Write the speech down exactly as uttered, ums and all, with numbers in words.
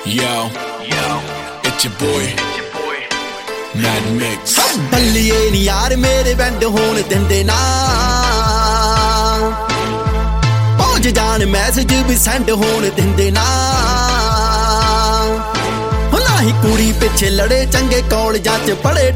Yo, yo, it's your boy, Mad Mix. बल्लिए नी यार मेरे band होने दिंदे ना पहुंच जान मैसेज भी सेंड होने दिंदे ना ना ही कुड़ी पिछे लड़े चंगे कॉलेजां च पढ़े